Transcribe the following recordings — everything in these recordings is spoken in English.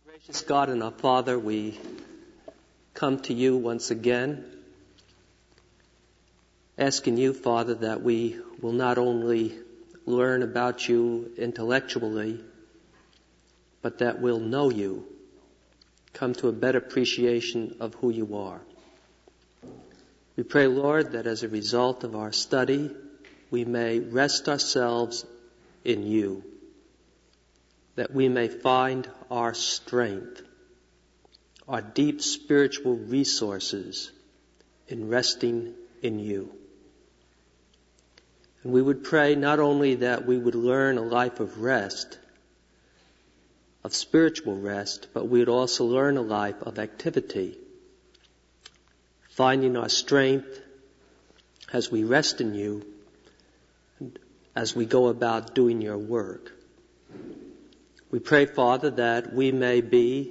Gracious God and our Father, we come to you once again, asking you, Father, that we will not only learn about you intellectually, but that we'll know you, come to a better appreciation of who you are. We pray, Lord, that as a result of our study, we may rest ourselves in you, that we may find our strength, our deep spiritual resources in resting in you. And we would pray not only that we would learn a life of rest, of spiritual rest, but we would also learn a life of activity, finding our strength as we rest in you, and as we go about doing your work. We pray, Father, that we may be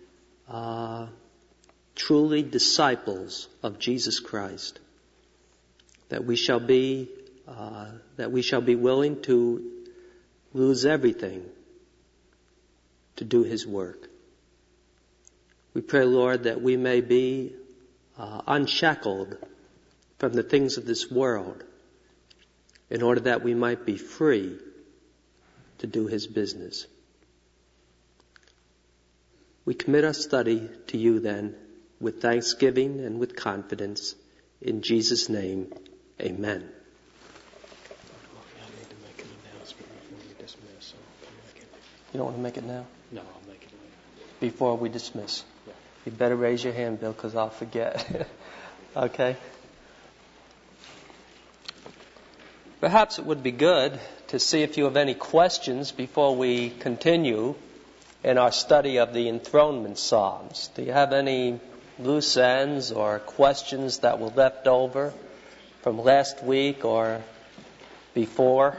truly disciples of Jesus Christ, that we shall be willing to lose everything to do His work. We pray, Lord, that we may be unshackled from the things of this world, in order that we might be free to do His business. We commit our study to you then, with thanksgiving and with confidence. In Jesus' name, amen. You don't want to make it now? No, I'll make it later. Before we dismiss? Yeah. You better raise your hand, Bill, because I'll forget. Okay? Perhaps it would be good to see if you have any questions before we continue in our study of the enthronement psalms. Do you have any loose ends or questions that were left over from last week or before?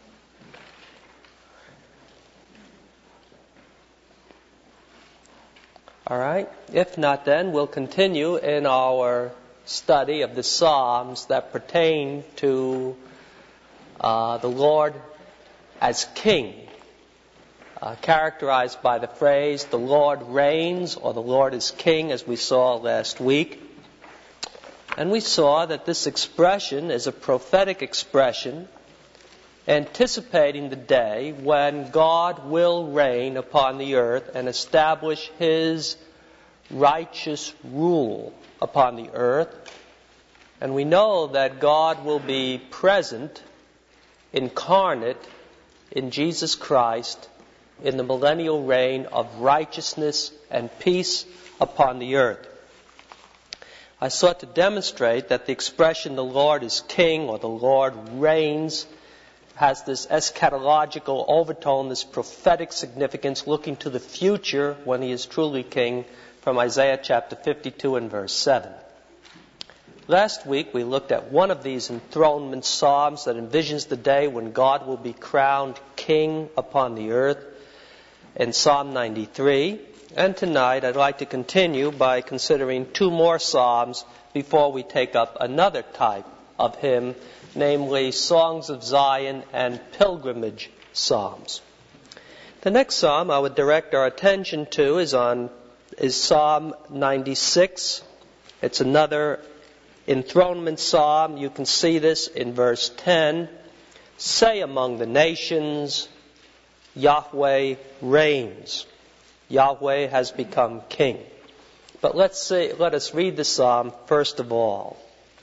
All right. If not, then we'll continue in our study of the psalms that pertain to the Lord as King, characterized by the phrase, the Lord reigns, or the Lord is King, as we saw last week. And we saw that this expression is a prophetic expression anticipating the day when God will reign upon the earth and establish His righteous rule upon the earth. And we know that God will be present, incarnate in Jesus Christ, in the millennial reign of righteousness and peace upon the earth. I sought to demonstrate that the expression the Lord is King or the Lord reigns has this eschatological overtone, this prophetic significance looking to the future when He is truly King, from Isaiah chapter 52 and verse 7. Last week we looked at one of these enthronement psalms that envisions the day when God will be crowned King upon the earth, in Psalm 93. And tonight I'd like to continue by considering two more psalms before we take up another type of hymn, namely Songs of Zion and Pilgrimage Psalms. The next psalm I would direct our attention to is Psalm 96. It's another enthronement psalm. You can see this in verse 10. Say among the nations, Yahweh reigns. Yahweh has become King. But let us read the psalm first of all.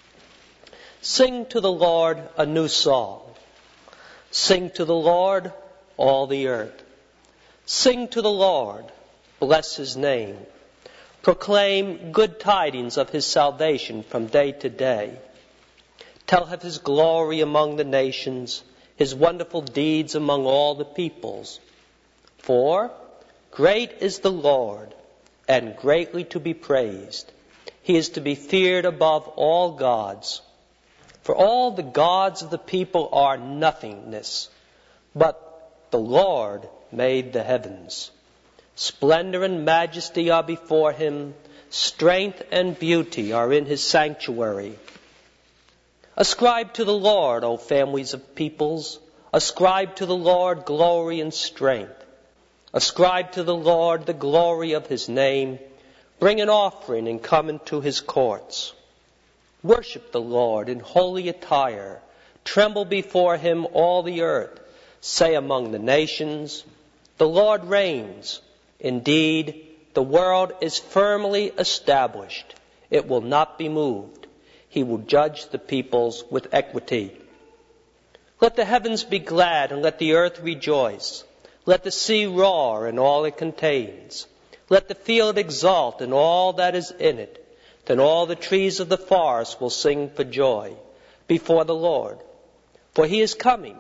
Sing to the Lord a new song. Sing to the Lord, all the earth. Sing to the Lord, bless His name. Proclaim good tidings of His salvation from day to day. Tell of His glory among the nations, His wonderful deeds among all the peoples. For great is the Lord, and greatly to be praised. He is to be feared above all gods. For all the gods of the people are nothingness, but the Lord made the heavens. Splendor and majesty are before Him. Strength and beauty are in His sanctuary. Ascribe to the Lord, O families of peoples. Ascribe to the Lord glory and strength. Ascribe to the Lord the glory of his name. Bring an offering and come into his courts. Worship the Lord in holy attire. Tremble before him, all the earth. Say among the nations, the Lord reigns. Indeed, the world is firmly established. It will not be moved. He will judge the peoples with equity. Let the heavens be glad and let the earth rejoice. Let the sea roar and all it contains. Let the field exult and all that is in it. Then all the trees of the forest will sing for joy before the Lord. For he is coming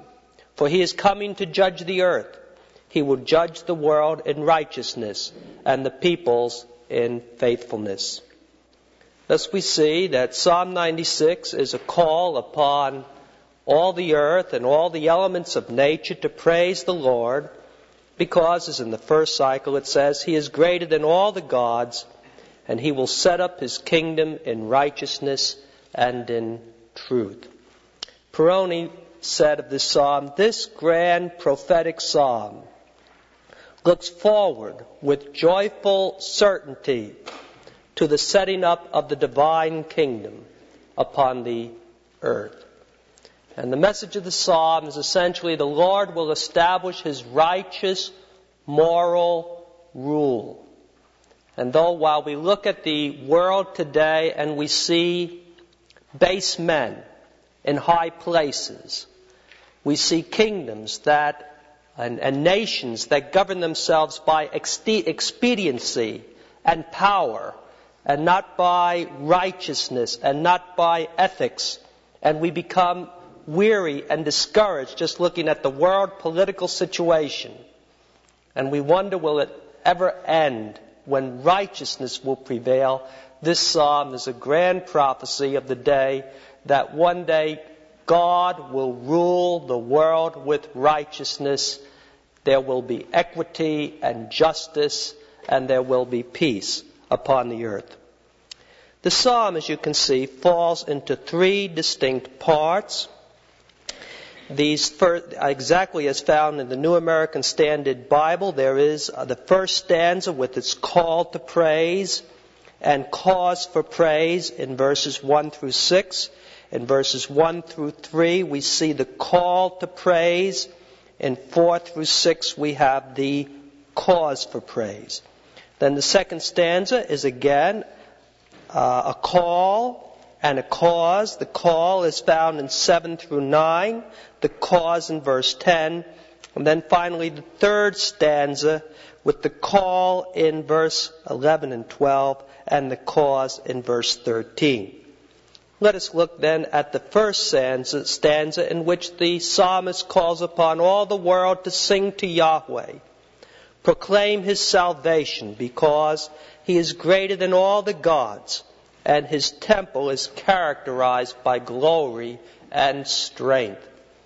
to judge the earth. He will judge the world in righteousness and the peoples in faithfulness. Thus we see that Psalm 96 is a call upon all the earth and all the elements of nature to praise the Lord, because, as in the first cycle it says, he is greater than all the gods, and he will set up his kingdom in righteousness and in truth. Peroni said of this psalm, this grand prophetic psalm looks forward with joyful certainty to the setting up of the divine kingdom upon the earth. And the message of the psalm is essentially the Lord will establish his righteous, moral rule. And though while we look at the world today and we see base men in high places, we see kingdoms and nations that govern themselves by expediency and power, and not by righteousness and not by ethics, and we become weary and discouraged just looking at the world political situation. And we wonder, will it ever end when righteousness will prevail? This psalm is a grand prophecy of the day that one day God will rule the world with righteousness. There will be equity and justice, and there will be peace upon the earth. The psalm, as you can see, falls into three distinct parts. These first, exactly as found in the New American Standard Bible, there is the first stanza with its call to praise and cause for praise in verses 1 through 6. In verses 1 through 3, we see the call to praise. In 4 through 6, we have the cause for praise. Then the second stanza is again a call and a cause. The call is found in 7 through 9, the cause in verse 10, and then finally the third stanza with the call in verse 11 and 12 and the cause in verse 13. Let us look then at the first stanza in which the psalmist calls upon all the world to sing to Yahweh, proclaim his salvation, because he is greater than all the gods, and his temple is characterized by glory and strength.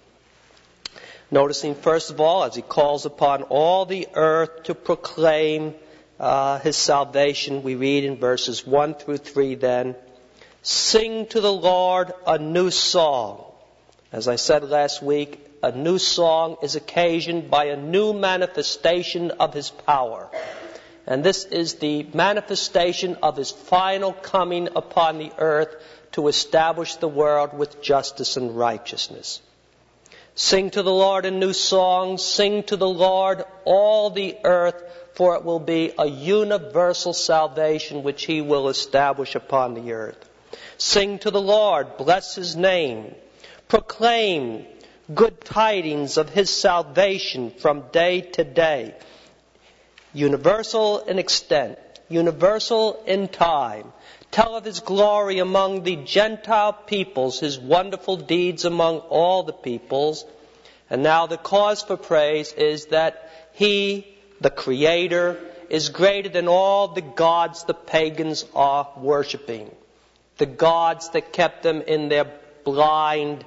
Noticing, first of all, as he calls upon all the earth to proclaim his salvation, we read in verses 1 through 3 then, sing to the Lord a new song. As I said last week, a new song is occasioned by a new manifestation of his power. And this is the manifestation of his final coming upon the earth to establish the world with justice and righteousness. Sing to the Lord a new song. Sing to the Lord all the earth, for it will be a universal salvation which he will establish upon the earth. Sing to the Lord, bless his name. Proclaim good tidings of his salvation from day to day. Universal in extent, universal in time. Tell of his glory among the Gentile peoples, his wonderful deeds among all the peoples. And now the cause for praise is that he, the Creator, is greater than all the gods the pagans are worshiping. The gods that kept them in their blind,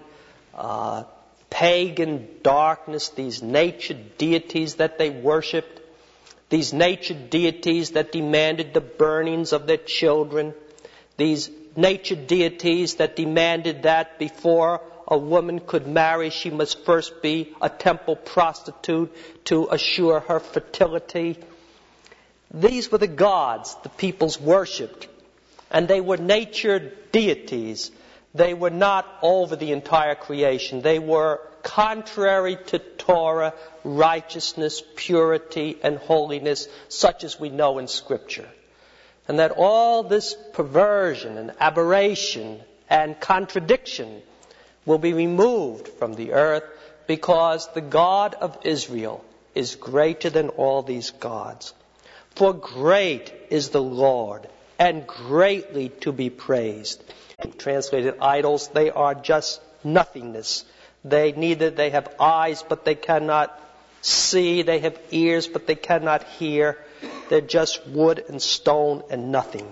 pagan darkness, these nature deities that they worshipped, these nature deities that demanded the burnings of their children, these nature deities that demanded that before a woman could marry, she must first be a temple prostitute to assure her fertility. These were the gods the peoples worshipped, and they were nature deities. They were not over the entire creation. They were contrary to Torah, righteousness, purity, and holiness, such as we know in Scripture. And that all this perversion and aberration and contradiction will be removed from the earth, because the God of Israel is greater than all these gods. For great is the Lord, and greatly to be praised. Translated idols, they are just nothingness. They have eyes, but they cannot see. They have ears, but they cannot hear. They're just wood and stone and nothing.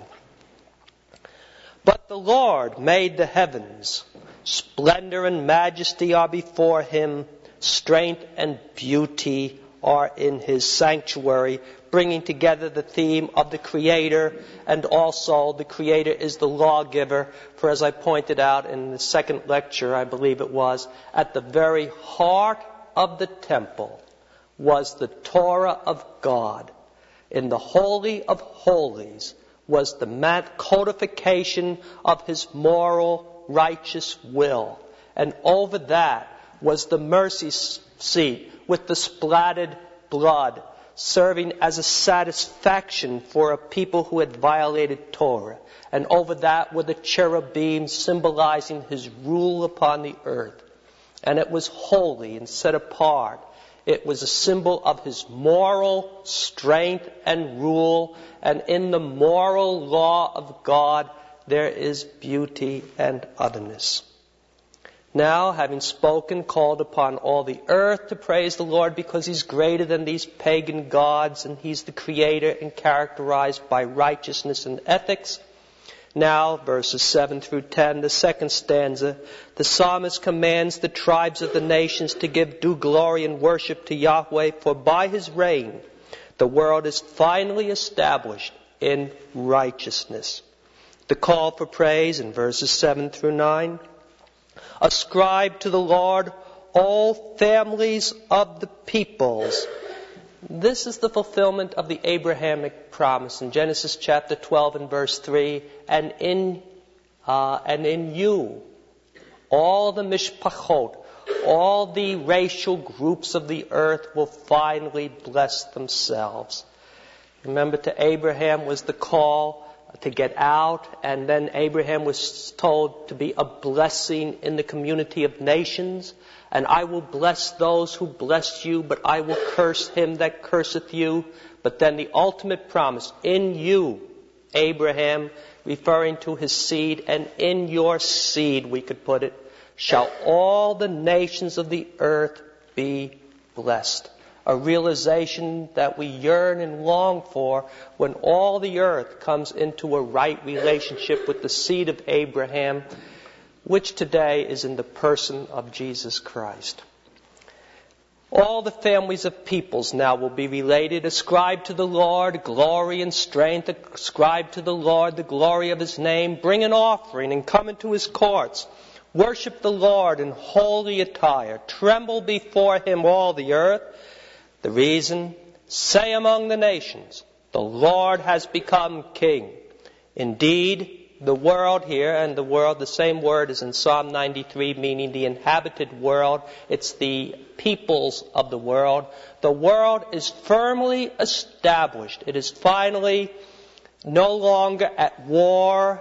But the Lord made the heavens. Splendor and majesty are before him. Strength and beauty are in his sanctuary, bringing together the theme of the Creator, and also the Creator is the lawgiver. For as I pointed out in the second lecture, I believe it was, at the very heart of the temple was the Torah of God. In the Holy of Holies was the codification of his moral, righteous will. And over that was the mercy seat with the splattered blood, serving as a satisfaction for a people who had violated Torah. And over that were the cherubim, symbolizing his rule upon the earth. And it was holy and set apart. It was a symbol of his moral strength and rule. And in the moral law of God, there is beauty and otherness. Now, having spoken, called upon all the earth to praise the Lord, because he's greater than these pagan gods, and he's the Creator and characterized by righteousness and ethics. Now, verses 7 through 10, the second stanza, the psalmist commands the tribes of the nations to give due glory and worship to Yahweh, for by his reign the world is finally established in righteousness. The call for praise in verses 7 through 9. Ascribe to the Lord all families of the peoples. This is the fulfillment of the Abrahamic promise in Genesis chapter 12 and verse 3. And in you, all the mishpachot, all the racial groups of the earth will finally bless themselves. Remember, to Abraham was the call to get out, and then Abraham was told to be a blessing in the community of nations. And I will bless those who bless you, but I will curse him that curseth you. But then the ultimate promise, in you, Abraham, referring to his seed, and in your seed, we could put it, shall all the nations of the earth be blessed. A realization that we yearn and long for when all the earth comes into a right relationship with the seed of Abraham, which today is in the person of Jesus Christ. All the families of peoples now will be related. Ascribe to the Lord glory and strength. Ascribe to the Lord the glory of his name. Bring an offering and come into his courts. Worship the Lord in holy attire. Tremble before him, all the earth. The reason, say among the nations, the Lord has become king. Indeed, the world here, and the world, the same word is in Psalm 93, meaning the inhabited world. It's the peoples of the world. The world is firmly established. It is finally no longer at war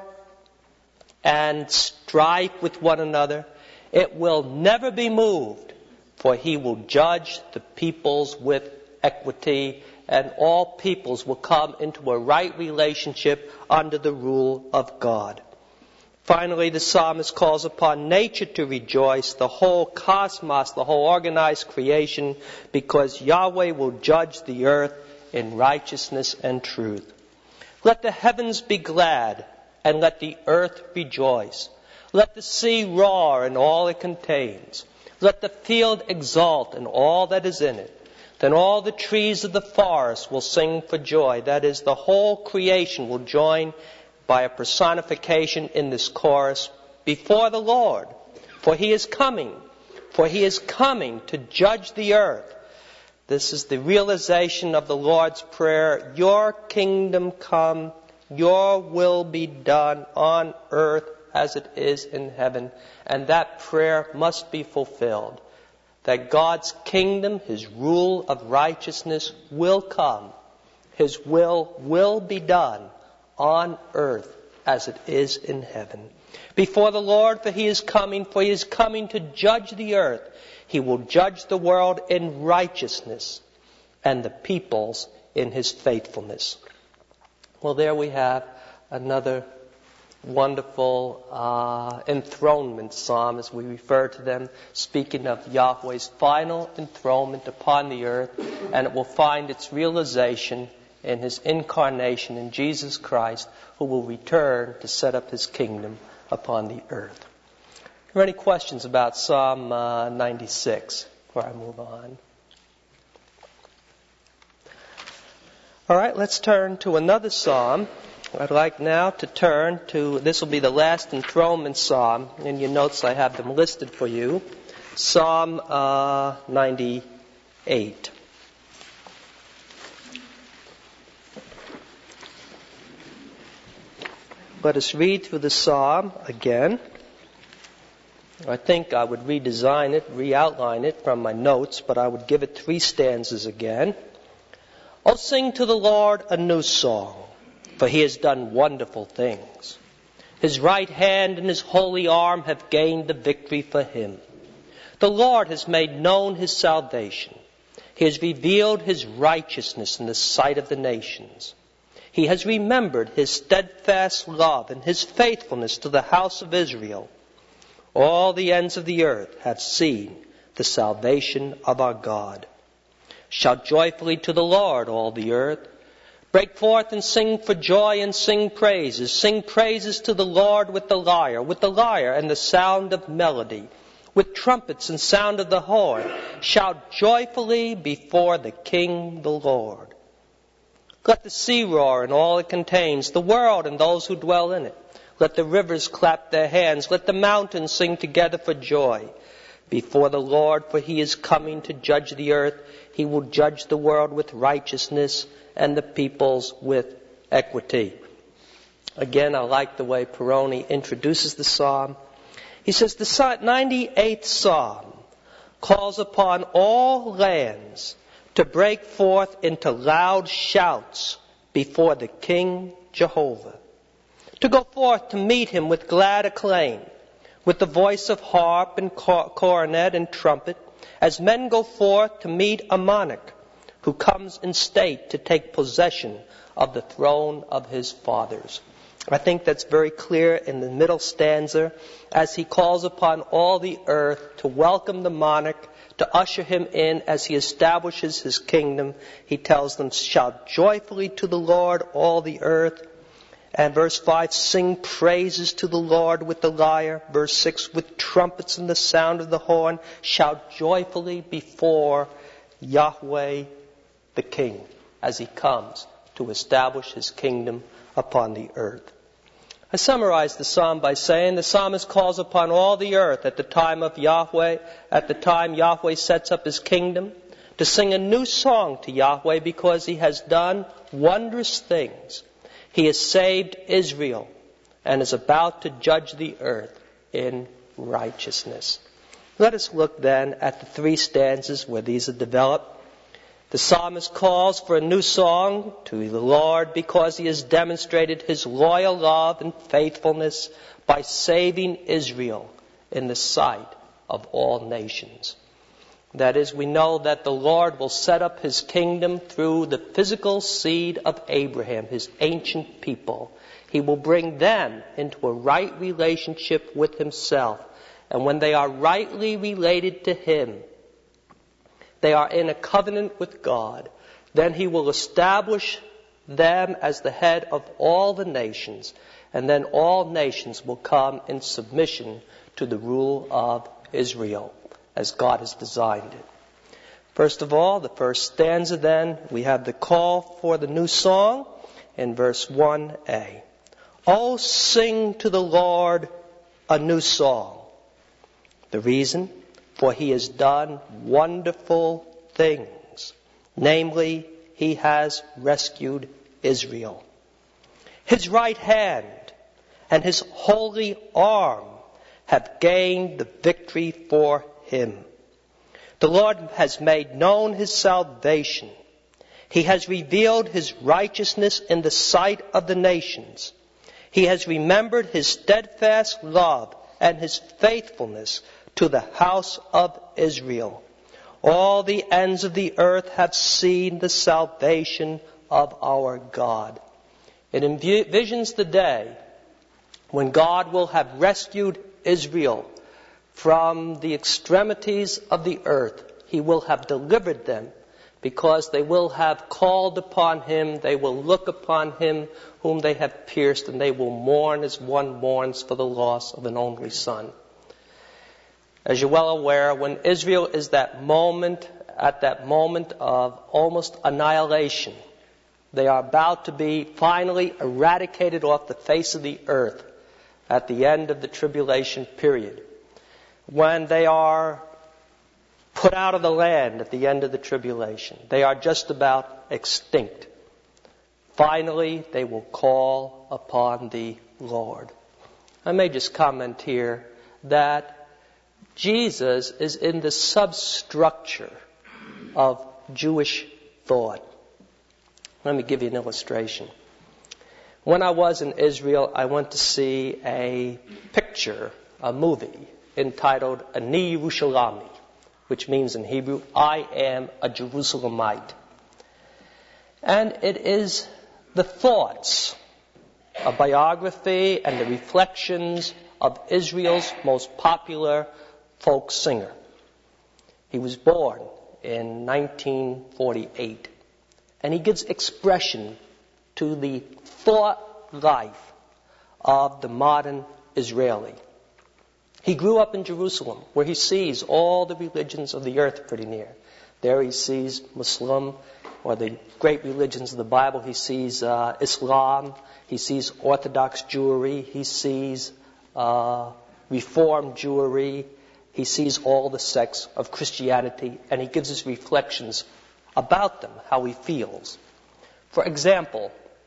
and strife with one another. It will never be moved, for he will judge the peoples with equity, and all peoples will come into a right relationship under the rule of God. Finally, the psalmist calls upon nature to rejoice, the whole cosmos, the whole organized creation, because Yahweh will judge the earth in righteousness and truth. Let the heavens be glad, and let the earth rejoice. Let the sea roar and all it contains. Let the field exult and all that is in it. Then all the trees of the forest will sing for joy. That is, the whole creation will join by a personification in this chorus before the Lord. For he is coming. For he is coming to judge the earth. This is the realization of the Lord's Prayer. Your kingdom come, your will be done on earth as it is in heaven. And that prayer must be fulfilled. That God's kingdom, His rule of righteousness will come. His will be done on earth as it is in heaven. Before the Lord, for he is coming to judge the earth. He will judge the world in righteousness and the peoples in his faithfulness. Well, there we have another wonderful enthronement psalm, as we refer to them, speaking of Yahweh's final enthronement upon the earth, and it will find its realization in his incarnation in Jesus Christ, who will return to set up his kingdom upon the earth. Are there any questions about Psalm 96 before I move on? All right, let's turn to another psalm. I'd like now to turn to, this will be the last enthronement psalm. In your notes I have them listed for you. Psalm 98. Let us read through the psalm again. I think I would redesign it, re-outline it from my notes, but I would give it 3 stanzas again. Oh, sing to the Lord a new song, for he has done wonderful things. His right hand and his holy arm have gained the victory for him. The Lord has made known his salvation. He has revealed his righteousness in the sight of the nations. He has remembered his steadfast love and his faithfulness to the house of Israel. All the ends of the earth have seen the salvation of our God. Shout joyfully to the Lord, all the earth. Break forth and sing for joy and sing praises. Sing praises to the Lord with the lyre and the sound of melody, with trumpets and sound of the horn. Shout joyfully before the King, the Lord. Let the sea roar and all it contains, the world and those who dwell in it. Let the rivers clap their hands. Let the mountains sing together for joy before the Lord, for he is coming to judge the earth. He will judge the world with righteousness and the peoples with equity. Again, I like the way Peroni introduces the psalm. He says the 98th psalm calls upon all lands to break forth into loud shouts before the King Jehovah, to go forth to meet him with glad acclaim, with the voice of harp and cornet and trumpet, as men go forth to meet a monarch who comes in state to take possession of the throne of his fathers. I think that's very clear in the middle stanza, as he calls upon all the earth to welcome the monarch, to usher him in as he establishes his kingdom. He tells them, shout joyfully to the Lord, all the earth. And verse 5, sing praises to the Lord with the lyre. Verse 6, with trumpets and the sound of the horn, shout joyfully before Yahweh the King, as he comes to establish his kingdom upon the earth. I summarized the psalm by saying the psalmist calls upon all the earth at the time of Yahweh, at the time Yahweh sets up his kingdom, to sing a new song to Yahweh because he has done wondrous things. He has saved Israel and is about to judge the earth in righteousness. Let us look then at the 3 stanzas where these are developed. The psalmist calls for a new song to the Lord because he has demonstrated his loyal love and faithfulness by saving Israel in the sight of all nations. That is, we know that the Lord will set up his kingdom through the physical seed of Abraham, his ancient people. He will bring them into a right relationship with himself. And when they are rightly related to him, they are in a covenant with God, then he will establish them as the head of all the nations, and then all nations will come in submission to the rule of Israel, as God has designed it. First of all, the first stanza then, we have the call for the new song in verse 1a. Oh, sing to the Lord a new song, The reason? For he has done wonderful things. Namely, he has rescued Israel. His right hand and his holy arm have gained the victory for him. The Lord has made known his salvation. He has revealed his righteousness in the sight of the nations. He has remembered his steadfast love and his faithfulness to the house of Israel. All the ends of the earth have seen the salvation of our God. It envisions the day when God will have rescued Israel from the extremities of the earth. He will have delivered them because they will have called upon him. They will look upon him whom they have pierced, and they will mourn as one mourns for the loss of an only son. As you're well aware, when Israel is at that moment of almost annihilation, they are about to be finally eradicated off the face of the earth at the end of the tribulation period. When they are put out of the land at the end of the tribulation, they are just about extinct. Finally, they will call upon the Lord. I may just comment here that Jesus is in the substructure of Jewish thought. Let me give you an illustration. When I was in Israel, I went to see a movie entitled Ani Yerushalami, which means in Hebrew, I am a Jerusalemite. And it is the thoughts, a biography and the reflections of Israel's most popular folk singer. He was born in 1948, and he gives expression to the thought life of the modern Israeli. He grew up in Jerusalem, where he sees all the religions of the earth pretty near. There he sees Muslim, or the great religions of the Bible. He sees Islam. He sees Orthodox Jewry. He sees Reformed Jewry. He sees all the sects of Christianity, and he gives his reflections about them, how he feels. For example,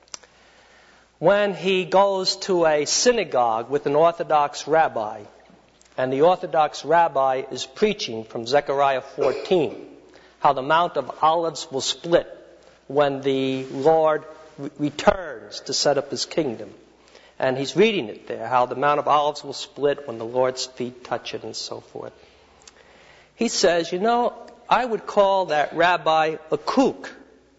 when he goes to a synagogue with an Orthodox rabbi, and the Orthodox rabbi is preaching from Zechariah 14, how the Mount of Olives will split when the Lord returns to set up his kingdom. And he's reading it there, how the Mount of Olives will split when the Lord's feet touch it and so forth. He says, I would call that rabbi a kook,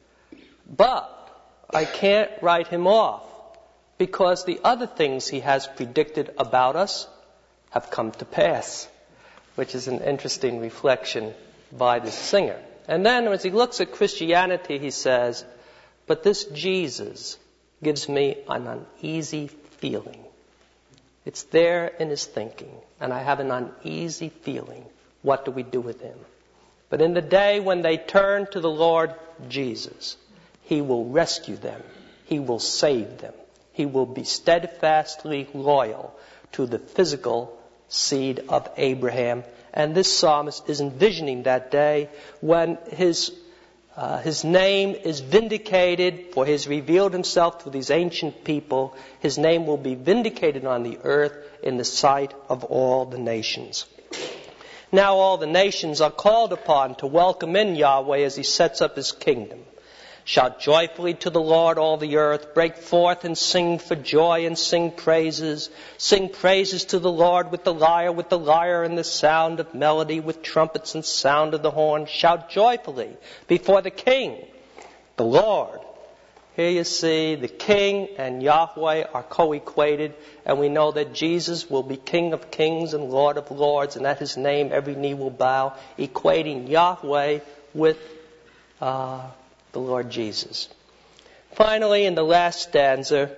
but I can't write him off because the other things he has predicted about us have come to pass, which is an interesting reflection by the singer. And then as he looks at Christianity, he says, but this Jesus gives me an uneasy feeling. It's there in his thinking, and I have an uneasy feeling. What do we do with him? But in the day when they turn to the Lord Jesus, he will rescue them. He will save them. He will be steadfastly loyal to the physical seed of Abraham. And this psalmist is envisioning that day when his name is vindicated, for he has revealed himself to these ancient people. His name will be vindicated on the earth in the sight of all the nations. Now all the nations are called upon to welcome in Yahweh as he sets up his kingdom. Shout joyfully to the Lord, all the earth. Break forth and sing for joy and sing praises. Sing praises to the Lord with the lyre and the sound of melody, with trumpets and sound of the horn. Shout joyfully before the King, the Lord. Here you see the King and Yahweh are co-equated, and we know that Jesus will be King of kings and Lord of lords, and at his name every knee will bow, equating Yahweh with the Lord Jesus. Finally, in the last stanza,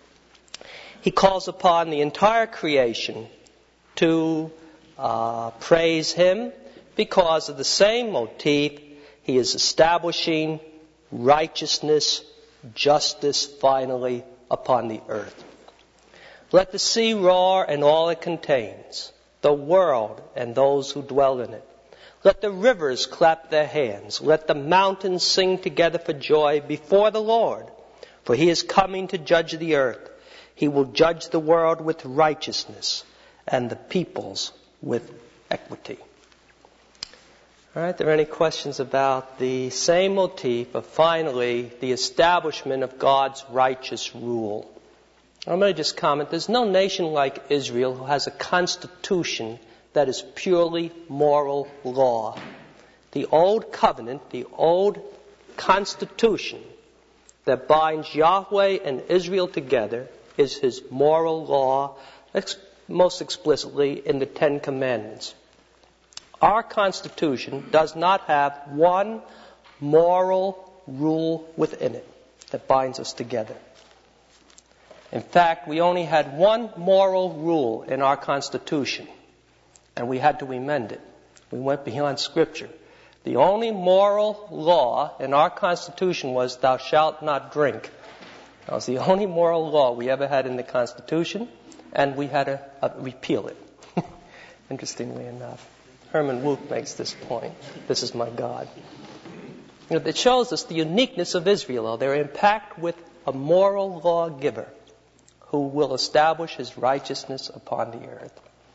he calls upon the entire creation to praise him because of the same motif. He is establishing righteousness, justice, finally, upon the earth. Let the sea roar and all it contains. the world and those who dwell in it. Let the rivers clap their hands. Let the mountains sing together for joy before the Lord. For he is coming to judge the earth. He will judge the world with righteousness and the peoples with equity. All right, are there any questions about the same motif of finally the establishment of God's righteous rule? I'm going to just comment, there's no nation like Israel who has a constitution that is purely moral law. The old covenant, the old constitution that binds Yahweh and Israel together is his moral law, most explicitly in the Ten Commandments. Our Constitution does not have one moral rule within it that binds us together. In fact, we only had one moral rule in our Constitution, and we had to amend it. We went beyond Scripture. The only moral law in our Constitution was, "Thou shalt not drink." That was the only moral law we ever had in the Constitution, and we had to repeal it. Interestingly enough. Herman Wouk makes this point. This is my God. It shows us the uniqueness of Israel. They're impact with a moral lawgiver who will establish his righteousness upon the earth.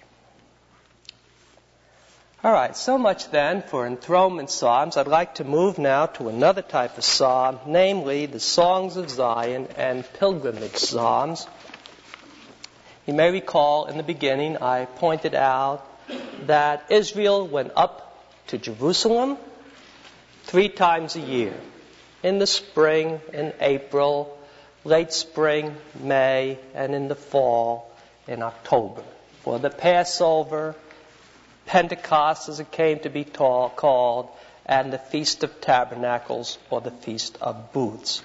All right, so much then for enthronement psalms. I'd like to move now to another type of psalm, namely the Songs of Zion and pilgrimage psalms. You may recall in the beginning I pointed out that Israel went up to Jerusalem 3 times a year. In the spring, in April, late spring, May, and in the fall, in October. For the Passover, Pentecost as it came to be called, and the Feast of Tabernacles or the Feast of Booths.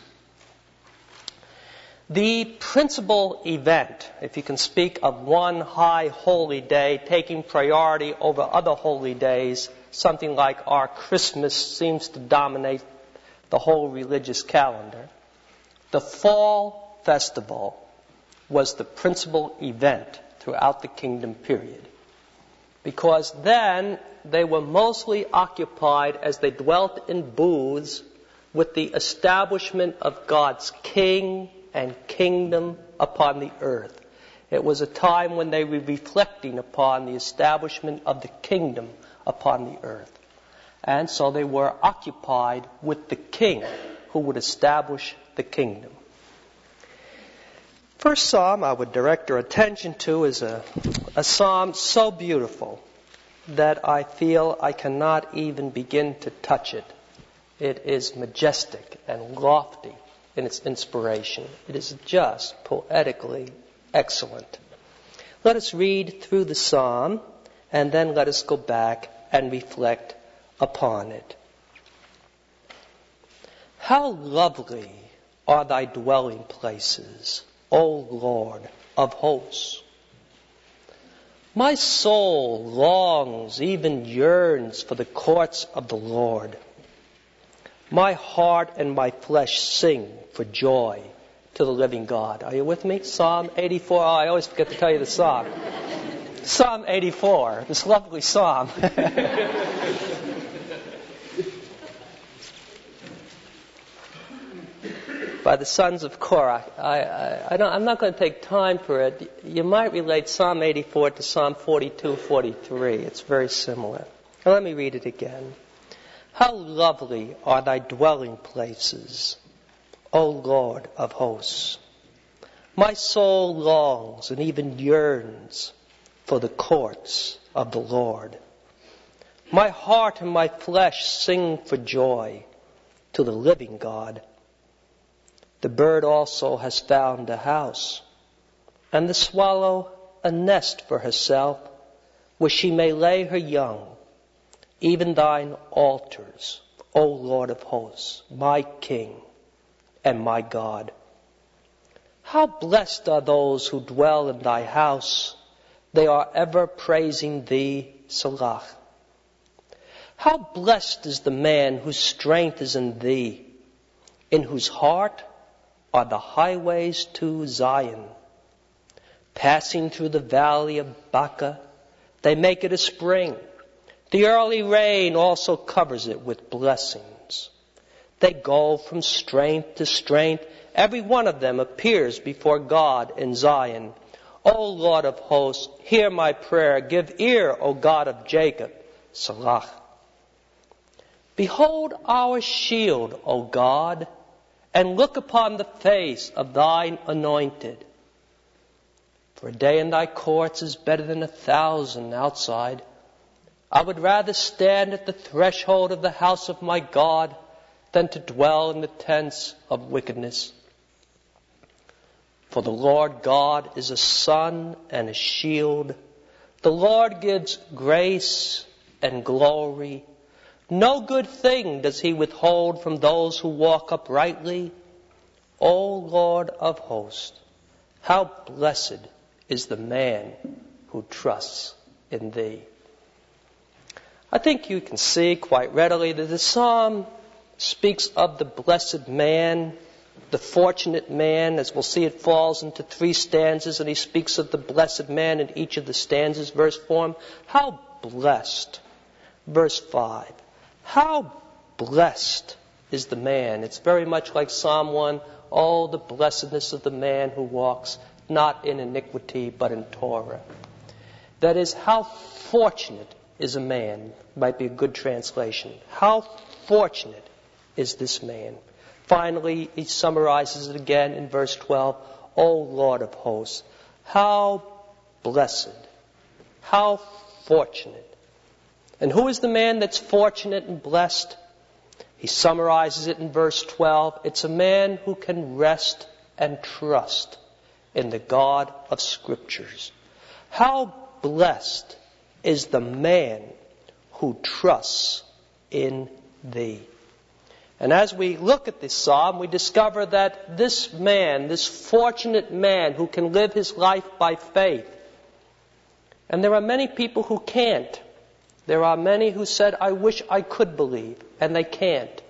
The principal event, if you can speak of one high holy day taking priority over other holy days, something like our Christmas seems to dominate the whole religious calendar, the fall festival was the principal event throughout the kingdom period. Because then they were mostly occupied as they dwelt in booths with the establishment of God's king and kingdom upon the earth. It was a time when they were reflecting upon the establishment of the kingdom upon the earth. And so they were occupied with the king who would establish the kingdom. First psalm I would direct your attention to is a psalm so beautiful that I feel I cannot even begin to touch it. It is majestic and lofty in its inspiration. It is just poetically excellent. Let us read through the psalm and then let us go back and reflect upon it. How lovely are thy dwelling places, O Lord of hosts! My soul longs, even yearns for the courts of the Lord. My heart and my flesh sing for joy to the living God. Are you with me? Psalm 84. Oh, I always forget to tell you the psalm. Psalm 84, this lovely psalm. By the sons of Korah. I'm not going to take time for it. You might relate Psalm 84 to Psalm 42, 43. It's very similar. Now let me read it again. How lovely are thy dwelling places, O Lord of hosts! My soul longs and even yearns for the courts of the Lord. My heart and my flesh sing for joy to the living God. The bird also has found a house, and the swallow a nest for herself, where she may lay her young. Even thine altars, O Lord of hosts, my King and my God. How blessed are those who dwell in thy house. They are ever praising thee, Salah. How blessed is the man whose strength is in thee, in whose heart are the highways to Zion. Passing through the valley of Baca, They make it a spring. The early rain also covers it with blessings. They go from strength to strength. Every one of them appears before God in Zion. O Lord of hosts, hear my prayer. Give ear, O God of Jacob. Salah. Behold our shield, O God, and look upon the face of thine anointed. For a day in thy courts is better than 1,000 outside. I would rather stand at the threshold of the house of my God than to dwell in the tents of wickedness. For the Lord God is a sun and a shield. The Lord gives grace and glory. No good thing does he withhold from those who walk uprightly. O Lord of hosts, how blessed is the man who trusts in thee. I think you can see quite readily that the psalm speaks of the blessed man, the fortunate man. As we'll see, it falls into 3 stanzas, and he speaks of the blessed man in each of the stanzas, verse form. How blessed. Verse 5. How blessed is the man. It's very much like Psalm 1. Oh, the blessedness of the man who walks not in iniquity, but in Torah. That is, how fortunate is a man, might be a good translation. How fortunate is this man. Finally, he summarizes it again in verse 12. O Lord of hosts, how blessed, how fortunate. And who is the man that's fortunate and blessed? He summarizes it in verse 12. It's a man who can rest and trust in the God of Scriptures. How blessed is the man who trusts in thee. And as we look at this psalm, we discover that this man, this fortunate man who can live his life by faith, and there are many people who can't. There are many who said, I wish I could believe, and they can't.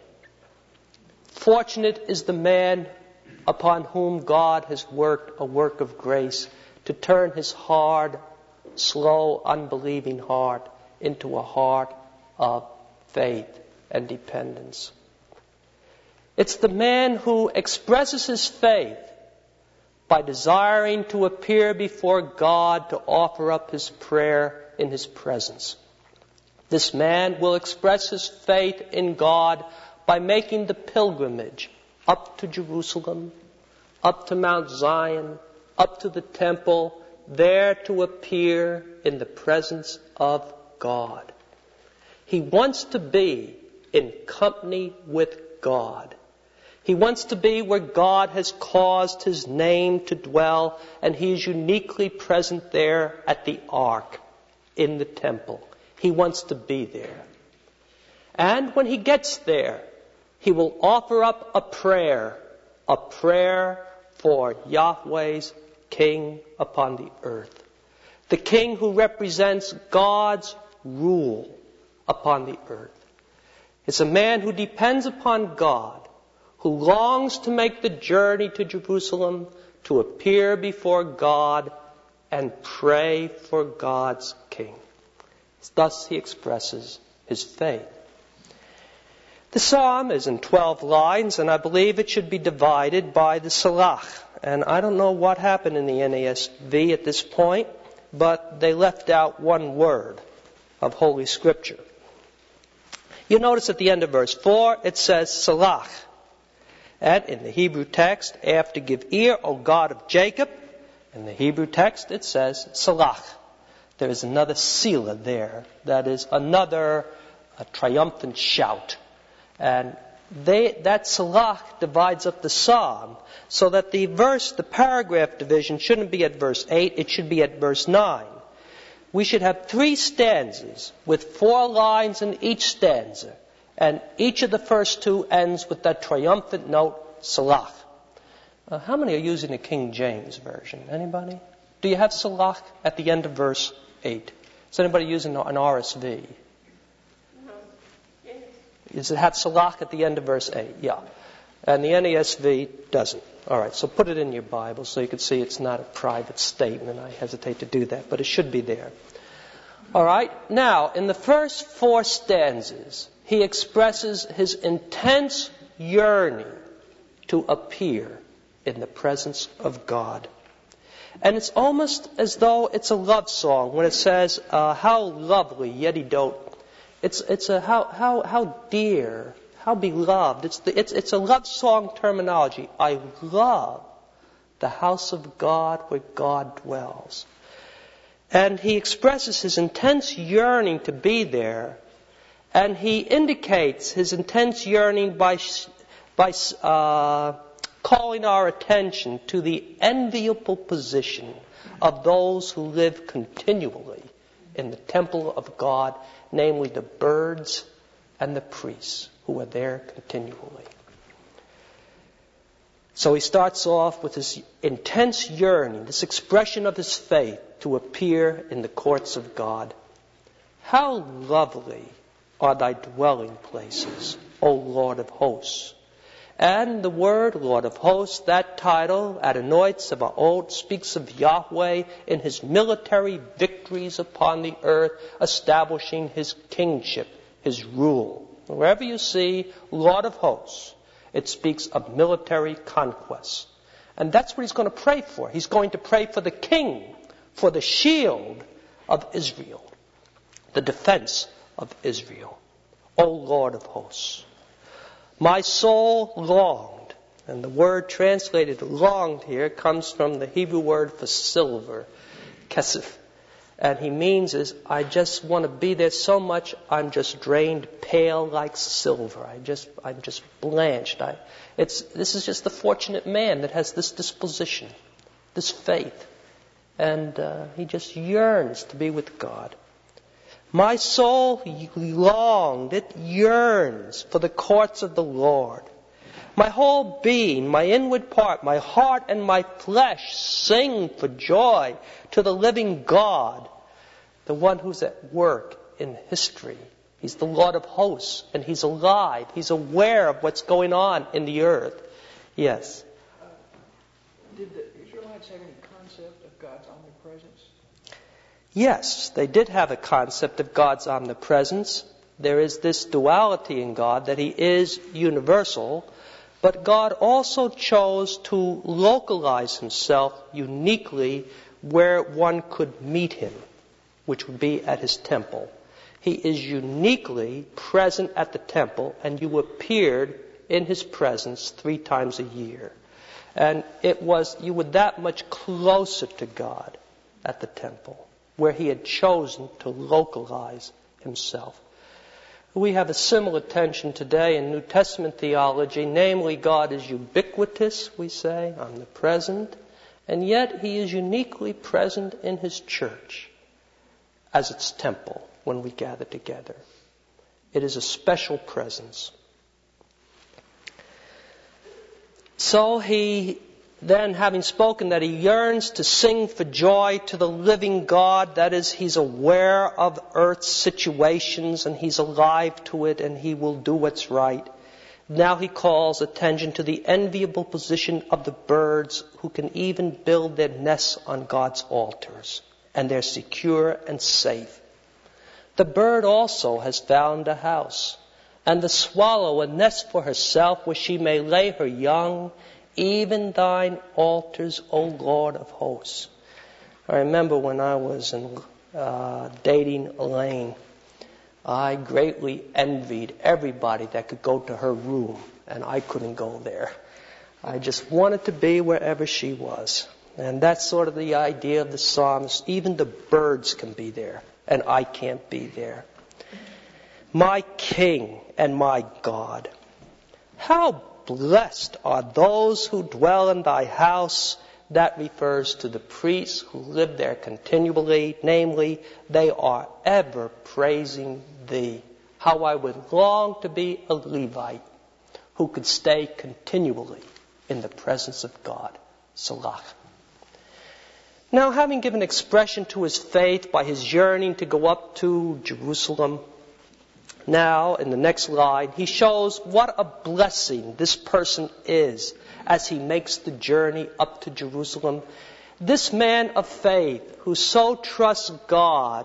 Fortunate is the man upon whom God has worked a work of grace to turn his hard, slow, unbelieving heart into a heart of faith and dependence. It's the man who expresses his faith by desiring to appear before God to offer up his prayer in his presence. This man will express his faith in God by making the pilgrimage up to Jerusalem, up to Mount Zion, up to the temple, there to appear in the presence of God. He wants to be in company with God. He wants to be where God has caused his name to dwell, and he is uniquely present there at the ark, in the temple. He wants to be there. And when he gets there, he will offer up a prayer for Yahweh's King upon the earth. The King who represents God's rule upon the earth. It's a man who depends upon God, who longs to make the journey to Jerusalem to appear before God and pray for God's King. Thus he expresses his faith. The psalm is in 12 lines, and I believe it should be divided by the Salah. And I don't know what happened in the NASV at this point, but they left out one word of Holy Scripture. You notice at the end of verse 4, it says Salah. And in the Hebrew text, after give ear, O God of Jacob, in the Hebrew text it says Salah. There is another Selah there. That is another triumphant shout. And that Salah divides up the psalm so that the paragraph division shouldn't be at verse 8, it should be at verse 9. We should have 3 stanzas with 4 lines in each stanza. And each of the first 2 ends with that triumphant note, Salah. How many are using the King James Version? Anybody? Do you have Salah at the end of verse 8? Is anybody using an RSV? No. Yes. Does it have Salah at the end of verse 8? Yeah. And the NASV doesn't. All right, so put it in your Bible so you can see it's not a private statement. I hesitate to do that, but it should be there. All right. Now, in the first 4 stanzas, he expresses his intense yearning to appear in the presence of God. And it's almost as though it's a love song when it says, how lovely, yet he don't. It's a how dear, how beloved. It's a love song terminology. I love the house of God where God dwells. And he expresses his intense yearning to be there. And he indicates his intense yearning by calling our attention to the enviable position of those who live continually in the temple of God, namely the birds and the priests who are there continually. So he starts off with this intense yearning, this expression of his faith to appear in the courts of God. How lovely are thy dwelling places, O Lord of hosts. And the word Lord of hosts, that title, Adonai Tsevaot, speaks of Yahweh in his military victories upon the earth, establishing his kingship, his rule. Wherever you see Lord of hosts, it speaks of military conquests. And that's what he's going to pray for. He's going to pray for the king, for the shield of Israel, the defense of Israel. O Lord of hosts. My soul longed, and the word translated longed here comes from the Hebrew word for silver, kesef. And he means is, I just want to be there so much, I'm just drained pale like silver. I'm just blanched. This is just the fortunate man that has this disposition, this faith. And he just yearns to be with God. My soul longed, it yearns for the courts of the Lord. My whole being, my inward part, my heart and my flesh sing for joy to the living God, the one who's at work in history. He's the Lord of hosts, and he's alive. He's aware of what's going on in the earth. Yes? Did the Israelites have any concept of God's omnipresence? Yes, they did have a concept of God's omnipresence. There is this duality in God, that he is universal, but God also chose to localize himself uniquely where one could meet him, which would be at his temple. He is uniquely present at the temple, and you appeared in his presence 3 times a year. And you were that much closer to God at the temple, where he had chosen to localize himself. We have a similar tension today in New Testament theology, namely God is ubiquitous, we say, omnipresent, and yet he is uniquely present in his church as its temple when we gather together. It is a special presence. So he then, having spoken that he yearns to sing for joy to the living God, that is, he's aware of earth's situations and he's alive to it and he will do what's right. Now he calls attention to the enviable position of the birds who can even build their nests on God's altars, and they're secure and safe. The bird also has found a house, and the swallow a nest for herself where she may lay her young, even thine altars, O Lord of hosts. I remember when I was dating Elaine, I greatly envied everybody that could go to her room, and I couldn't go there. I just wanted to be wherever she was. And that's sort of the idea of the psalmist. Even the birds can be there, and I can't be there. My King and my God, how blessed are those who dwell in thy house. That refers to the priests who live there continually. Namely, they are ever praising thee. How I would long to be a Levite who could stay continually in the presence of God. Salah. Now, having given expression to his faith by his yearning to go up to Jerusalem, now, in the next line, he shows what a blessing this person is as he makes the journey up to Jerusalem. This man of faith who so trusts God,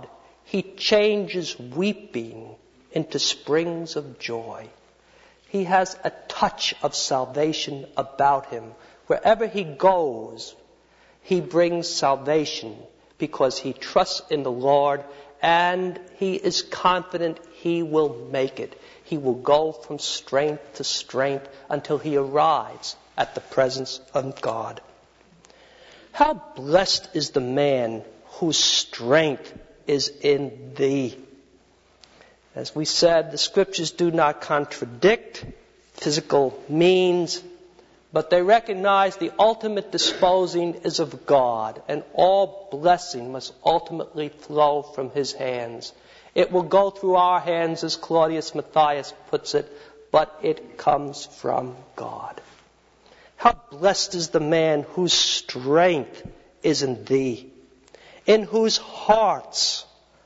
He changes weeping into springs of joy. He has a touch of salvation about him. Wherever he goes, he brings salvation because he trusts in the Lord and he is confident he will make it. He will go from strength to strength until he arrives at the presence of God. How blessed is the man whose strength is in thee. As we said, the scriptures do not contradict physical means, but they recognize the ultimate disposing is of God, and all blessing must ultimately flow from his hands. It will go through our hands, as Claudius Matthias puts it, but it comes from God. How blessed is the man whose strength is in thee, in whose heart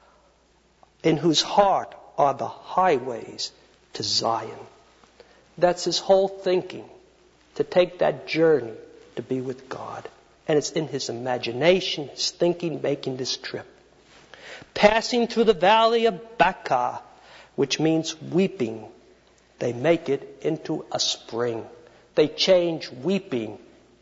are the highways to Zion. That's his whole thinking, to take that journey to be with God. And it's in his imagination, his thinking, making this trip. Passing through the valley of Baca, which means weeping, they make it into a spring. They change weeping,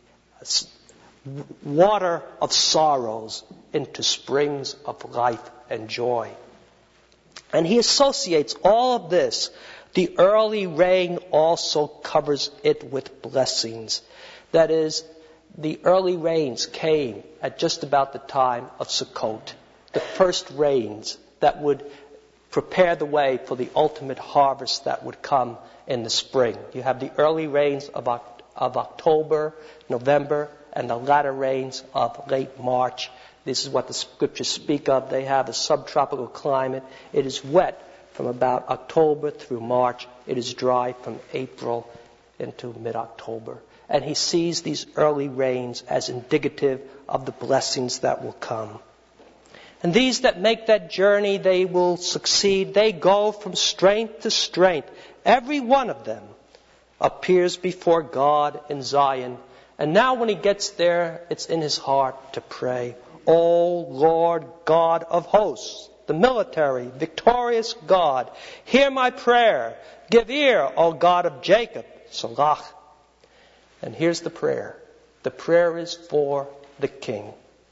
water of sorrows, into springs of life and joy. And he associates all of this. The early rain also covers it with blessings. That is, the early rains came at just about the time of Sukkot. The first rains that would prepare the way for the ultimate harvest that would come in the spring. You have the early rains of October, November, and the latter rains of late March. This is what the scriptures speak of. They have a subtropical climate. It is wet from about October through March. It is dry from April into mid-October. And he sees these early rains as indicative of the blessings that will come. And these that make that journey, they will succeed. They go from strength to strength. Every one of them appears before God in Zion. And now when he gets there, it's in his heart to pray, O Lord God of hosts, the military, victorious God, hear my prayer. Give ear, O God of Jacob, Salah. And here's the prayer. The prayer is for the king.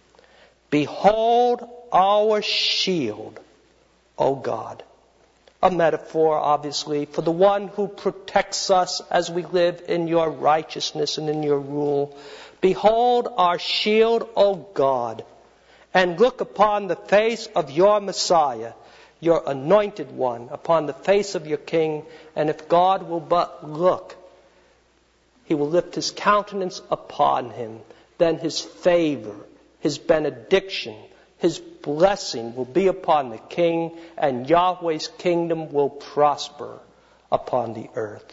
Behold our shield, O God. A metaphor, obviously, for the one who protects us as we live in your righteousness and in your rule. Behold our shield, O God, and look upon the face of your Messiah, your anointed one, upon the face of your King. And if God will but look, he will lift his countenance upon him. Then his favor, his benediction, his blessing will be upon the king, and Yahweh's kingdom will prosper upon the earth.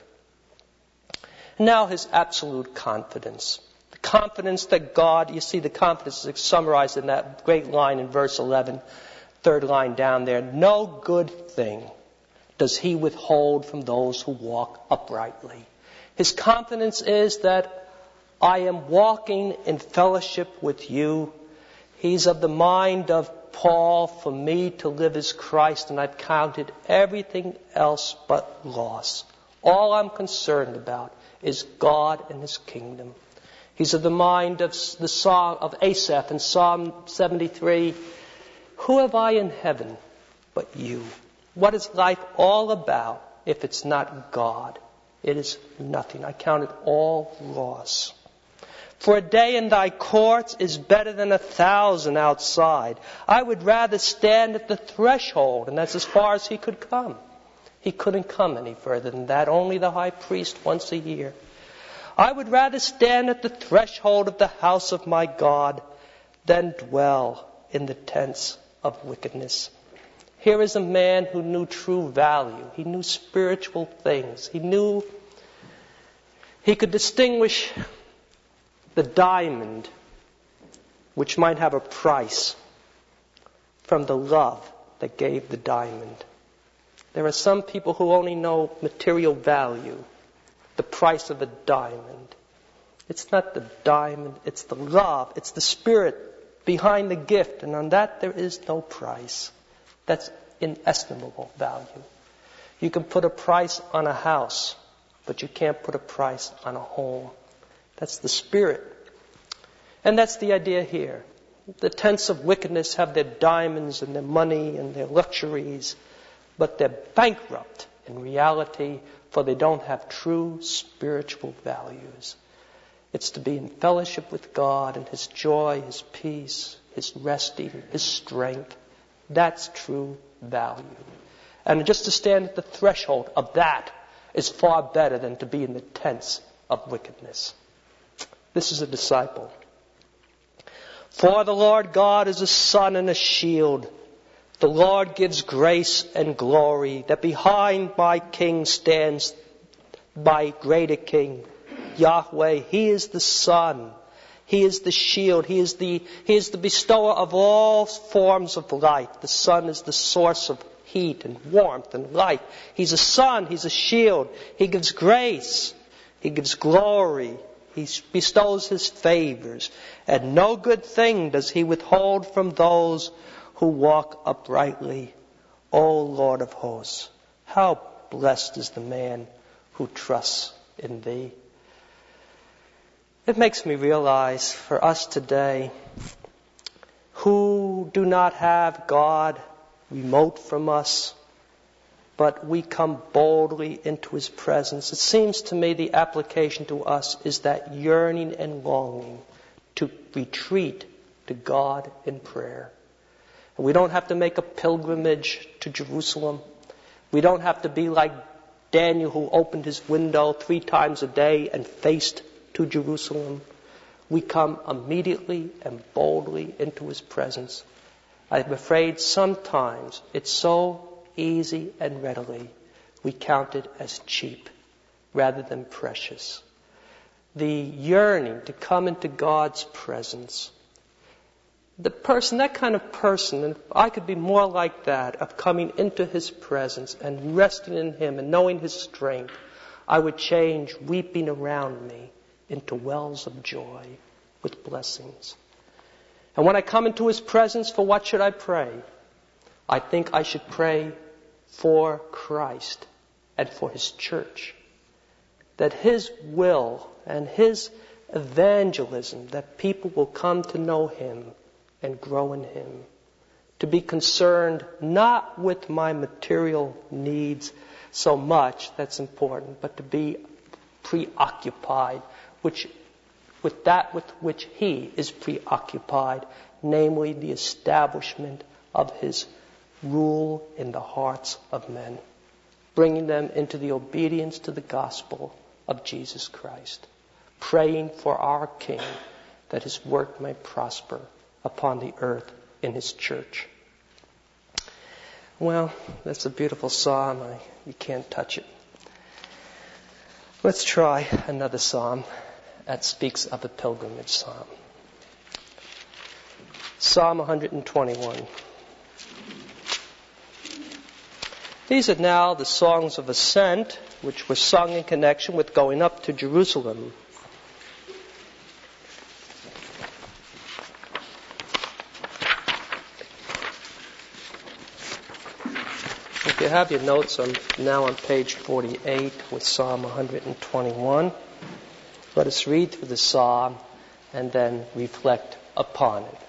Now his absolute confidence. The confidence that God, you see the confidence is summarized in that great line in verse 11, third line down there. No good thing does he withhold from those who walk uprightly. His confidence is that I am walking in fellowship with you. He's of the mind of Paul, for me to live is Christ, and I've counted everything else but loss. All I'm concerned about is God and his kingdom. He's of the mind of the song of Asaph in Psalm 73. Who have I in heaven but you? What is life all about if it's not God? It is nothing. I count it all loss. For a day in thy courts is better than 1,000 outside. I would rather stand at the threshold, and that's as far as he could come. He couldn't come any further than that, only the high priest once a year. I would rather stand at the threshold of the house of my God than dwell in the tents of wickedness. Here is a man who knew true value. He knew spiritual things. He knew he could distinguish the diamond, which might have a price, from the love that gave the diamond. There are some people who only know material value, the price of a diamond. It's not the diamond, it's the love, it's the spirit behind the gift, and on that there is no price. That's inestimable value. You can put a price on a house, but you can't put a price on a home. That's the spirit. And that's the idea here. The tents of wickedness have their diamonds and their money and their luxuries, but they're bankrupt in reality, for they don't have true spiritual values. It's to be in fellowship with God and His joy, His peace, His resting, His strength. That's true value. And just to stand at the threshold of that is far better than to be in the tents of wickedness. This is a disciple. For the Lord God is a sun and a shield. The Lord gives grace and glory. That behind my king stands my greater king, Yahweh. He is the sun. He is the shield. He is the bestower of all forms of light. The sun is the source of heat and warmth and light. He's a sun. He's a shield. He gives grace. He gives glory. He bestows His favors. And no good thing does He withhold from those who walk uprightly. O Lord of hosts, how blessed is the man who trusts in Thee. It makes me realize for us today who do not have God remote from us, but we come boldly into His presence. It seems to me the application to us is that yearning and longing to retreat to God in prayer. And we don't have to make a pilgrimage to Jerusalem. We don't have to be like Daniel, who opened his window 3 times a day and faced to Jerusalem. We come immediately and boldly into His presence. I'm afraid sometimes it's so easy and readily we count it as cheap rather than precious. The yearning to come into God's presence. That kind of person, and I could be more like that, of coming into His presence and resting in Him and knowing His strength, I would change weeping around me into wells of joy with blessings. And when I come into His presence, for what should I pray? I think I should pray for Christ and for His church. That His will and His evangelism, that people will come to know Him and grow in Him. To be concerned not with my material needs so much, that's important, but to be preoccupied with that with which He is preoccupied, namely the establishment of His rule in the hearts of men, bringing them into the obedience to the gospel of Jesus Christ, praying for our King that His work may prosper upon the earth in His church. Well, that's a beautiful psalm. You can't touch it. Let's try another psalm that speaks of a pilgrimage psalm. Psalm 121. These are now the songs of ascent, which were sung in connection with going up to Jerusalem. If you have your notes, I'm now on page 48 with Psalm 121. Let us read through the psalm and then reflect upon it.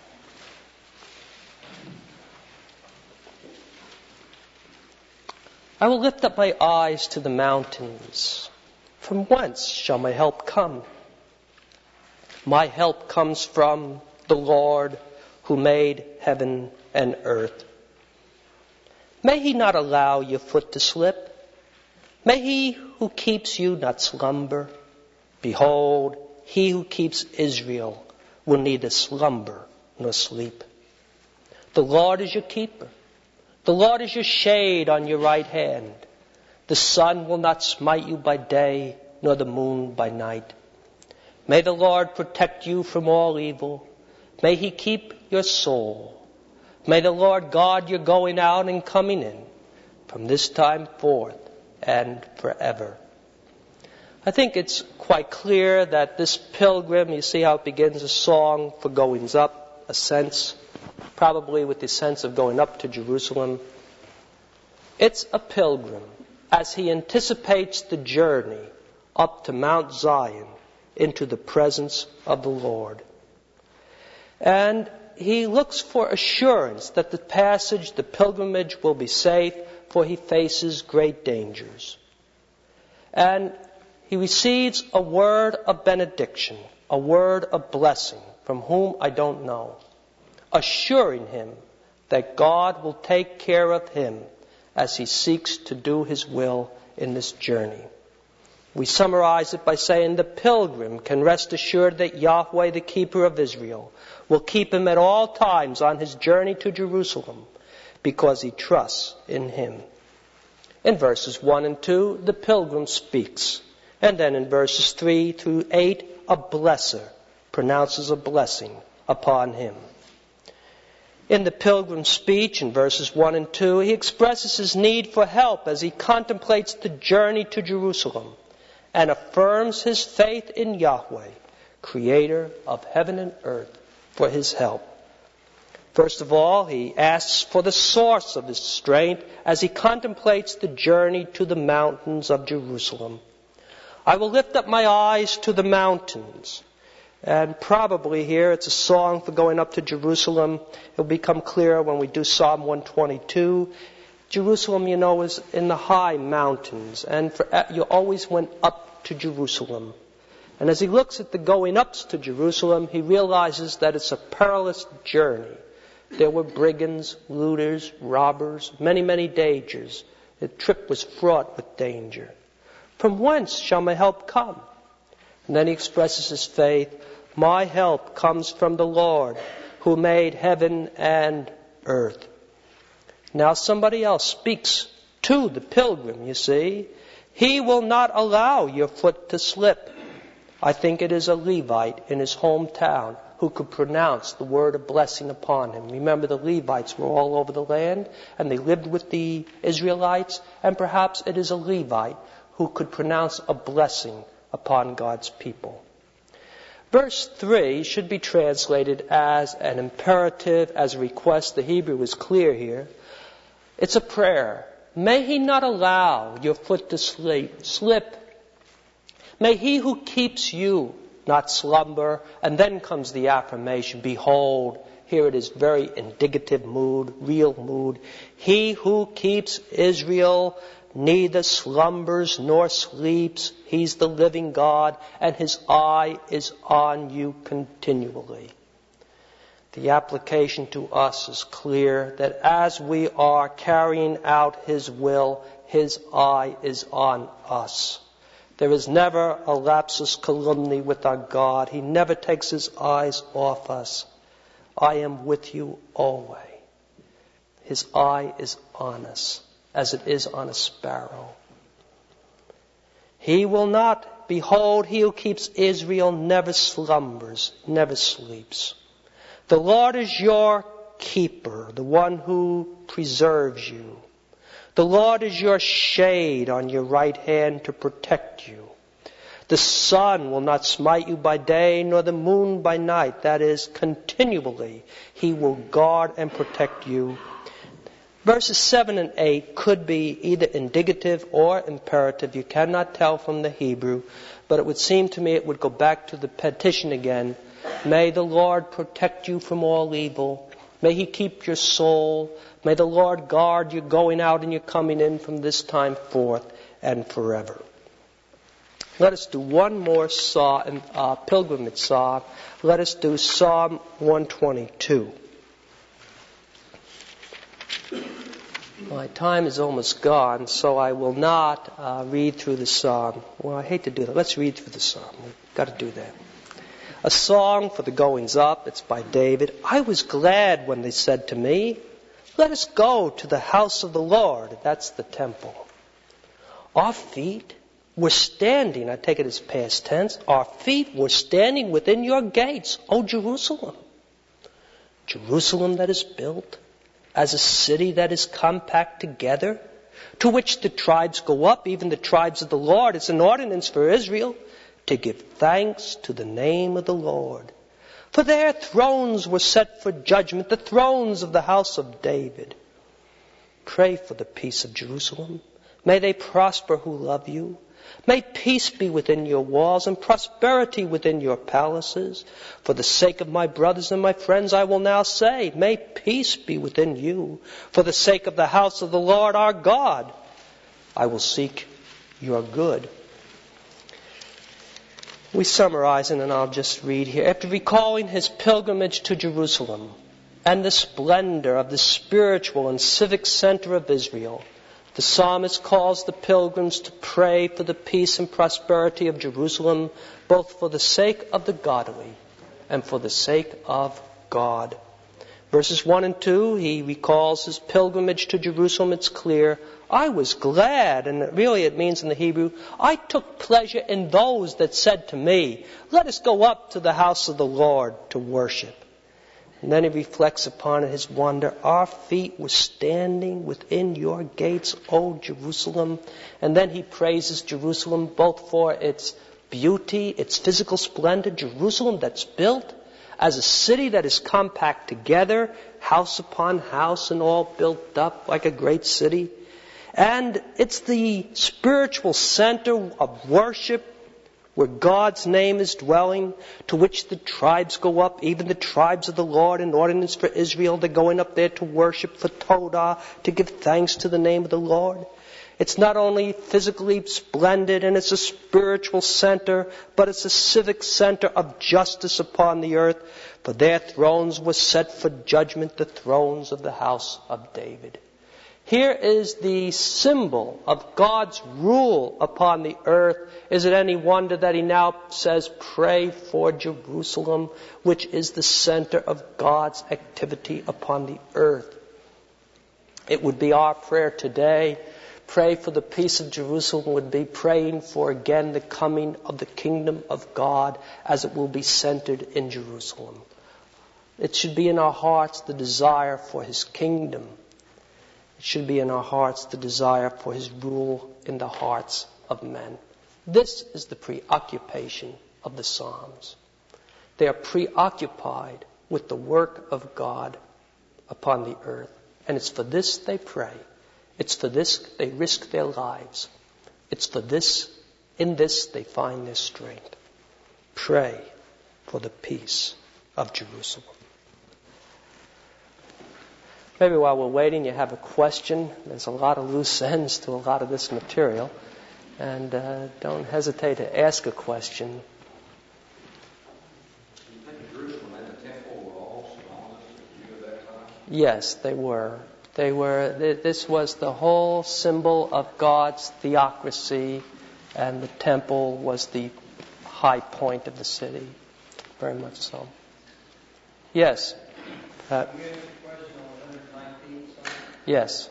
I will lift up my eyes to the mountains. From whence shall my help come? My help comes from the Lord who made heaven and earth. May He not allow your foot to slip. May He who keeps you not slumber. Behold, He who keeps Israel will neither slumber nor sleep. The Lord is your keeper. The Lord is your shade on your right hand. The sun will not smite you by day, nor the moon by night. May the Lord protect you from all evil. May He keep your soul. May the Lord guard your going out and coming in from this time forth and forever. I think it's quite clear that this pilgrim, you see how it begins a song for goings up, ascents. probably with the sense of going up to Jerusalem. It's a pilgrim as he anticipates the journey up to Mount Zion into the presence of the Lord. And he looks for assurance that the passage, the pilgrimage, will be safe, for he faces great dangers. And he receives a word of benediction, a word of blessing, from whom I don't know, assuring him that God will take care of him as he seeks to do his will in this journey. We summarize it by saying the pilgrim can rest assured that Yahweh, the keeper of Israel, will keep him at all times on his journey to Jerusalem because he trusts in him. In verses 1 and 2, the pilgrim speaks. And then in verses 3 through 8, a blesser pronounces a blessing upon him. In the pilgrim's speech, in verses 1 and 2, he expresses his need for help as he contemplates the journey to Jerusalem and affirms his faith in Yahweh, creator of heaven and earth, for his help. First of all, he asks for the source of his strength as he contemplates the journey to the mountains of Jerusalem. I will lift up my eyes to the mountains. And probably here it's a song for going up to Jerusalem. It'll become clearer when we do Psalm 122. Jerusalem, is in the high mountains. And you always went up to Jerusalem. And as he looks at the going ups to Jerusalem, he realizes that it's a perilous journey. There were brigands, looters, robbers, many, many dangers. The trip was fraught with danger. From whence shall my help come? And then he expresses his faith. My help comes from the Lord, who made heaven and earth. Now somebody else speaks to the pilgrim, you see. He will not allow your foot to slip. I think it is a Levite in his hometown who could pronounce the word of blessing upon him. Remember, the Levites were all over the land, and they lived with the Israelites, and perhaps it is a Levite who could pronounce a blessing upon God's people. Verse 3 should be translated as an imperative, as a request. The Hebrew is clear here. It's a prayer. May he not allow your foot to slip. May he who keeps you not slumber. And then comes the affirmation. Behold, here it is, very indicative mood, real mood. He who keeps Israel neither slumbers nor sleeps. He's the living God, and his eye is on you continually. The application to us is clear, that as we are carrying out his will, his eye is on us. There is never a lapsus calumni with our God. He never takes his eyes off us. I am with you always. His eye is on us, as it is on a sparrow. He will not, behold, he who keeps Israel never slumbers, never sleeps. The Lord is your keeper, the one who preserves you. The Lord is your shade on your right hand to protect you. The sun will not smite you by day, nor the moon by night. That is, continually he will guard and protect you. Verses 7 and 8 could be either indicative or imperative. You cannot tell from the Hebrew, but it would seem to me it would go back to the petition again. May the Lord protect you from all evil. May he keep your soul. May the Lord guard your going out and your coming in from this time forth and forever. Let us do one more pilgrimage psalm. Let us do Psalm 122. My time is almost gone, so I will not read through the psalm. Well, I hate to do that. Let's read through the psalm. We've got to do that. A song for the goings up. It's by David. I was glad when they said to me, let us go to the house of the Lord. That's the temple. Our feet were standing, I take it as past tense, our feet were standing within your gates, O Jerusalem. Jerusalem that is built as a city that is compact together, to which the tribes go up, even the tribes of the Lord. It's an ordinance for Israel to give thanks to the name of the Lord. For their thrones were set for judgment, the thrones of the house of David. Pray for the peace of Jerusalem. May they prosper who love you. May peace be within your walls and prosperity within your palaces. For the sake of my brothers and my friends, I will now say, may peace be within you. For the sake of the house of the Lord our God, I will seek your good. We summarize it, and I'll just read here. After recalling his pilgrimage to Jerusalem and the splendor of the spiritual and civic center of Israel, the psalmist calls the pilgrims to pray for the peace and prosperity of Jerusalem, both for the sake of the godly and for the sake of God. Verses 1 and 2, he recalls his pilgrimage to Jerusalem. It's clear, I was glad, and really it means in the Hebrew, I took pleasure in those that said to me, let us go up to the house of the Lord to worship. And then he reflects upon his wonder. Our feet were standing within your gates, O Jerusalem. And then he praises Jerusalem both for its beauty, its physical splendor. Jerusalem that's built as a city that is compact together, house upon house and all built up like a great city. And it's the spiritual center of worship where God's name is dwelling, to which the tribes go up, even the tribes of the Lord, an ordinance for Israel. They're going up there to worship, for Todah, to give thanks to the name of the Lord. It's not only physically splendid and it's a spiritual center, but it's a civic center of justice upon the earth. For their thrones were set for judgment, the thrones of the house of David. Here is the symbol of God's rule upon the earth. Is it any wonder that he now says, pray for Jerusalem, which is the center of God's activity upon the earth? It would be our prayer today. Pray for the peace of Jerusalem would be praying for again the coming of the kingdom of God as it will be centered in Jerusalem. It should be in our hearts the desire for his kingdom. It should be in our hearts the desire for his rule in the hearts of men. This is the preoccupation of the Psalms. They are preoccupied with the work of God upon the earth. And it's for this they pray. It's for this they risk their lives. It's for this, in this they find their strength. Pray for the peace of Jerusalem. Maybe while we're waiting, you have a question. There's a lot of loose ends to a lot of this material. And don't hesitate to ask a question. Do you think Jerusalem and the temple were all synonymous with you at that time? Yes, they were. This was the whole symbol of God's theocracy, and the temple was the high point of the city. Very much so. Yes. Yes.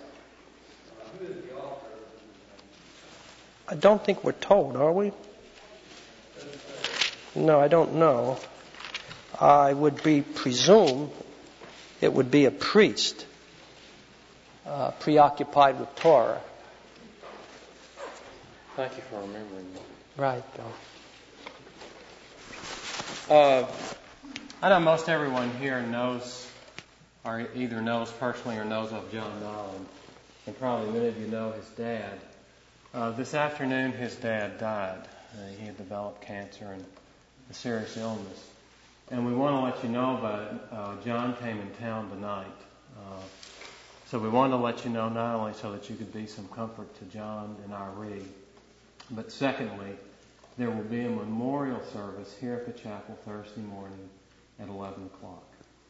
I don't think we're told, are we? No, I don't know. I would presume it would be a priest preoccupied with Torah. Thank you for remembering that. Right, Bill. I know most everyone here knows, or either knows personally or knows of John Nolan, and probably many of you know his dad. This afternoon, his dad died. He had developed cancer and a serious illness. And we want to let you know about it. John came in town tonight. So we wanted to let you know not only so that you could be some comfort to John and Irene, but secondly, there will be a memorial service here at the chapel Thursday morning at 11 o'clock.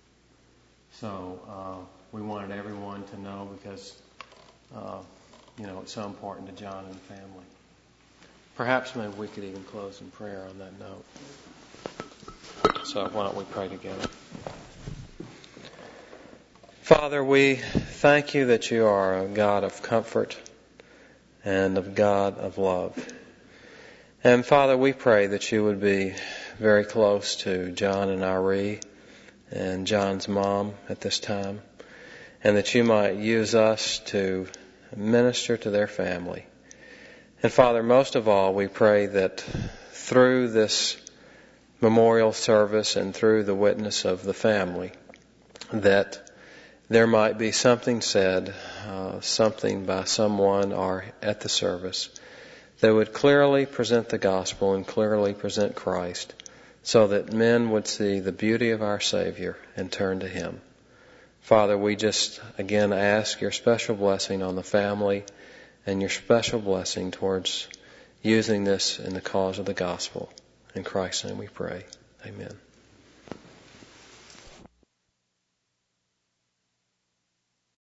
So we wanted everyone to know because, it's so important to John and the family. Perhaps maybe we could even close in prayer on that note. So why don't we pray together? Father, we thank you that you are a God of comfort and a God of love. And Father, we pray that you would be very close to John and Irene and John's mom at this time, and that you might use us to minister to their family. And Father, most of all, we pray that through this memorial service and through the witness of the family, that there might be something said, something by someone or at the service that would clearly present the gospel and clearly present Christ, so that men would see the beauty of our Savior and turn to Him. Father, we just again ask your special blessing on the family and your special blessing towards using this in the cause of the gospel. In Christ's name we pray. Amen.